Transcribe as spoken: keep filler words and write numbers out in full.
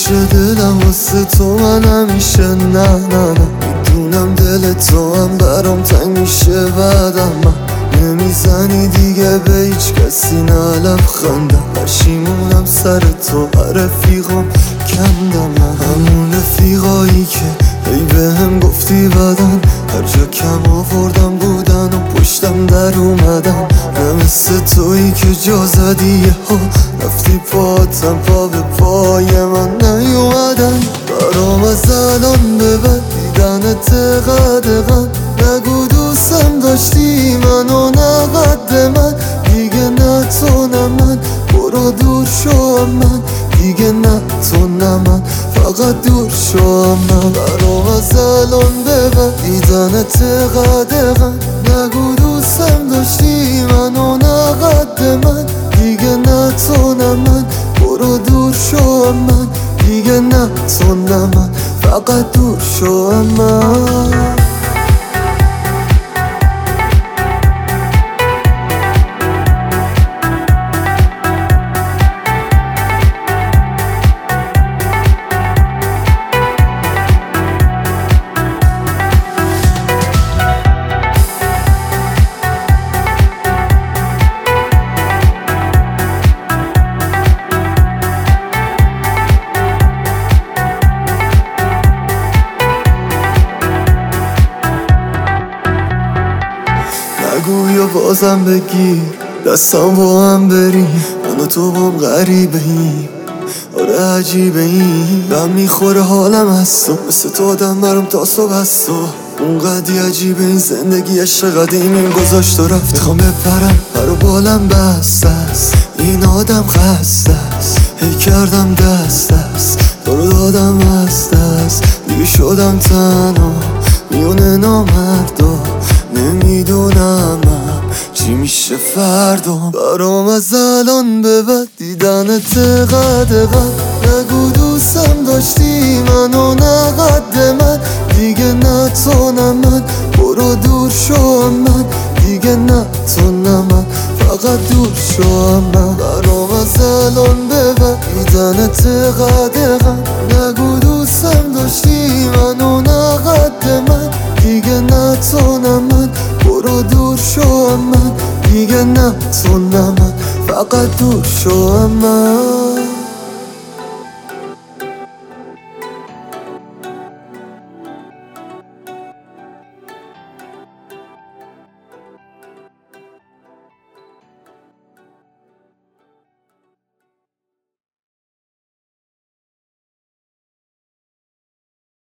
میشه دلم واسه تو، من همیشه نه نه نه. میدونم دل تو هم برام تنگ میشه بعدم، من نمیزنی دیگه به هیچ کسی نه لبخندم. پشیمونم سر تو، هر رفیقام کندم، من همون رفیقایی که ای به هم گفتی بدن، هر جا کم آوردم بودن و پشتم در اومدم. نه مثل تویی که جا زدی ها رفتی پاتم پا به پای من نیومدن. برام از الان به بعد دیدنت قدغن، نگو دوستم داشتی منو نقد من. دیگه نه تو نه من، برو دور شو من. دیگه نه تو نه من، فقط دور شو من. برام از الان به بعد دیدنت قدغن، نگو دوستم داشتی منو نقد من. دیگه نه تو نه من، برو دور شو من. دیگه نه تو نه من، فقط دور شو من. نگو یا بازم بگیر دستم با هم بریم، من و تو بام غریبه ایم، آره عجیبه ایم. بهم میخوره حالم از تو، مثل تو آدم برام تا صبح از تو. اونقدی عجیبه این زندگی، عشق قدیمیم گذاشت و رفت. میخوام بپرم پر و بالم بسته است، این آدم خسته است. هی کردم دست دست تو رو دادم از دست، دیگه شدم تنها میونه نامردا. نمیدونم چی میشه فردا. برام از الان به بعد دیدنت قدغن، نگو دوستم داشتی منو نقد من. دیگه نه تو نه من، برو دور شو من. دیگه نه تو نه من، فقط دور شو من. برام از الان به بعد دیدنت قدغن، نگو دوستم داشتی منو نقد من. دیگه نه تو نه من، برو دور شو من. دیگه نه تو نه من، فقط دور شو من.